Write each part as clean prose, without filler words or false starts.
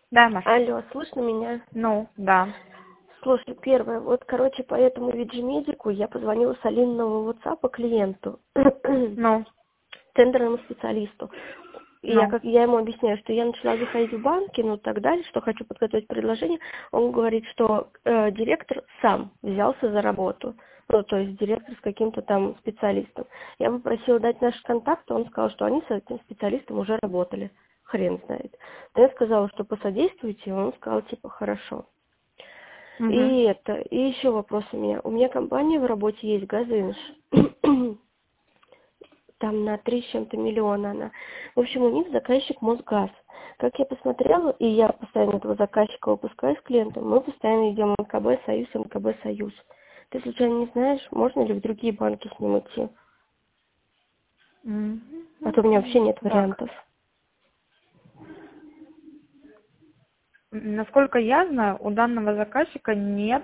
Да, Маша. Алло, слышно меня? Ну, да. Слушай, первое, вот, короче, по этому виджимедику я позвонила с Алининого WhatsApp клиенту, Ну, тендерному специалисту. И ну. я ему объясняю, что я начала заходить в банки, ну, так далее, что хочу подготовить предложение. Он говорит, что директор сам взялся за работу. Ну, то есть директор с каким-то там специалистом. Я попросила дать наши контакты, он сказал, что они с этим специалистом уже работали. Хрен знает. Но я сказала, что посодействуйте, он сказал, типа, хорошо. Угу. И еще вопрос у меня. У меня компания в работе есть, Газинш. Там на 3 с чем-то миллиона она. В общем, у них заказчик Мосгаз. Как я посмотрела, и я постоянно этого заказчика выпускаю с клиентом, мы постоянно идем МКБ Союз, МКБ Союз. Ты случайно не знаешь, можно ли в другие банки с ним идти? А то у меня вообще нет Так. вариантов. Насколько я знаю, у данного заказчика нет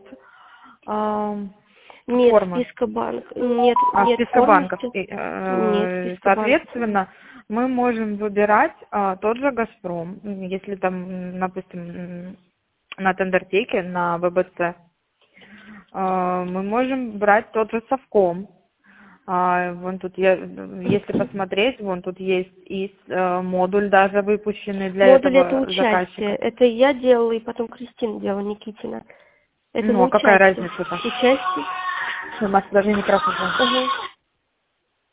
Нет формы. списка банков, нет Списка формы, банков. нет списка банков. Соответственно, мы можем выбирать тот же «Газпром», если там, допустим, на Тендертеке, на ВБЦ. Мы можем брать тот же Совком. Вон тут, если посмотреть, вон тут есть и модуль даже выпущенный для Модуль это этого участие. заказчика. Это я делала, и потом Кристина делала, Никитина. Это Ну, на а какая участие. разница-то? Участие. У нас даже микрофон. Ага.